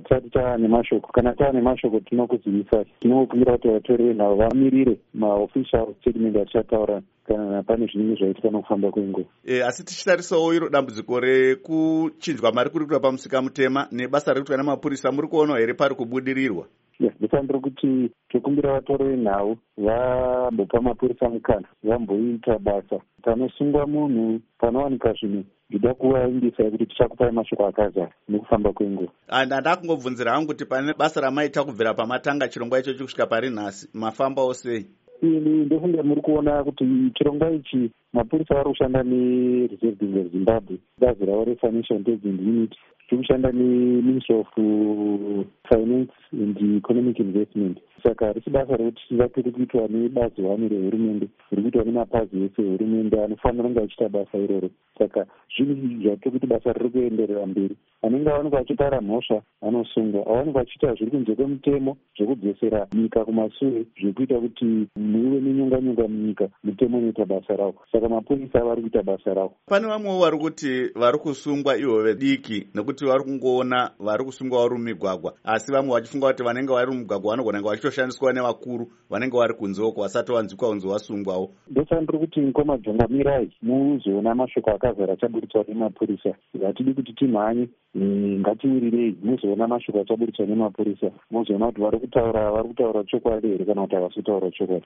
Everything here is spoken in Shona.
tisati taane mashoko. Kana taane mashoko tinokuzivisa. Tinokumbira kuti vatori venhau vamirire maofficial statement achataura kana pane zvinenge zvaitika nokufamba kwenguva. Asi tichitarisawo iro dambudziko rekuchinjwa mari kuri kuitwa pamusika mutema nebasa riri kuitwa namapurisa, muri kuonawo here pari kubudirirwa? Ndifambira kuti tokumbira vatori venhau vambopa mapurisa mukana vamboita basa. Panosungwa munhu, panowanika zvinhu, ndida kuvaindisa kuti tichakupai mashoko akazara nekufamba kwenguva. Ndada kungobvunzira hangu kuti pane basa ramaita kubvira pamatanga chirongwa ichochi kusvika pari nhasi, mafambawo sei? Ini ndofunga muri kuona kuti chirongwa ichi mapurisa vari kushanda nereserve bank of Zimbabwe, bazi ravo refinancial intelligence unit, tiri kushanda neministry of finance and economic investment. Saka risi basa rekuti tivapiri kuitwa nebazi wani rehurumende, riri kuitwa nemapazi ese ehurumende anofanira kunge achiita basa iroro. Saka zvinhu zvato kuti basa riri kuenderera mberi. Anenge awanikwa achipara mhosva anosungwa, awanikwa achiita zviri kunze kwemutemo zvekudzosera nyika kumashure, zvekuita kuti muve nenyonga munyika, mutemo unoita basa rawo. Saka mapurisa vari kuita basa rawo. Pane vamwewo vari kuti vari kusungwa ivo vediki nekuti vari kungoona vari kusungwa vari mumigwagwa, asi vamwe vachifunga kuti vanenge vari mumigwagwa vanogona kunge vachitoshandiswa nevakuru vanenge vari kunzeko vasati vanzwikwa kunzi vasungwawo. Ndofanira kuti nkomadzongamirai muzoona mashoko akazara achaburitswa nemapurisa. Hatidi kuti timhanye, ngatiwirirei muzoona mashoko achaburitswa nemapurisa, muzoona kuti vari kutaura chokwadi here kana kuti havasi kutaura chokwadi.